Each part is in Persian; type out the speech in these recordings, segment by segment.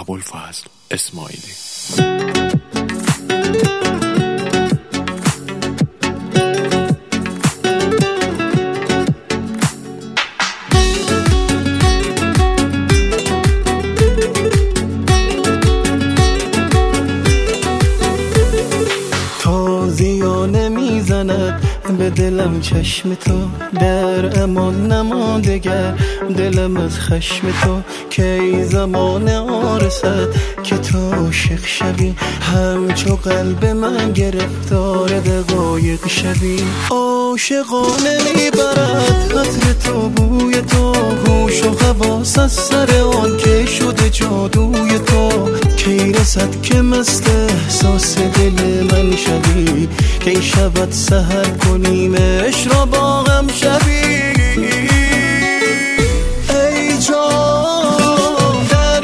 ابوالفضل اسماعیلی. تازیانه میزند به دلم چشم تو، در امان نماندگر دلم از خشم تو. کی زمان آرسد که تو عاشق شوی، همچو قلب من گرفتار دقایق شوی. عاشقانه میبرد عطر تو بوی تو، هوش و حواس از سر آن که شده جادوی تو. کی رسد که مست احساس دل من شوی، کی شود سحر کنیمش را با هم شوی. ای جان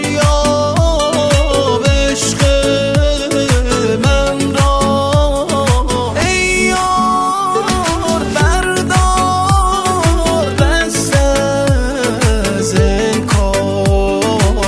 دریاب عشق من را، ای یار بردار دست از انکار.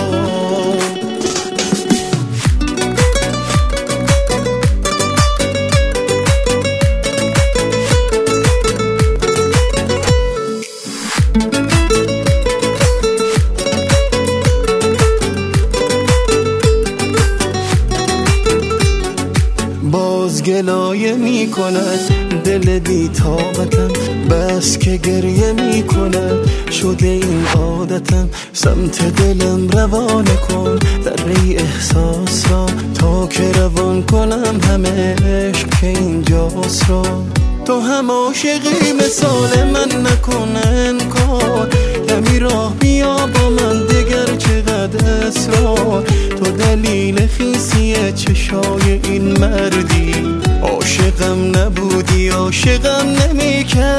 باز گلایه می کند دل بی طاقتم، بس که گریه می کند شده این عادتم. سمت دلم روانه کن دره احساس را، تا که روان کنم همه عشق که اینجاست را. تو هم عاشقی مثال من نکن انکار، کمی راه بیا با من دگر چقدر اصرار. تو دلیل خیسی چشای این مردی، عاشقم نبودی عاشقم نمی کرد.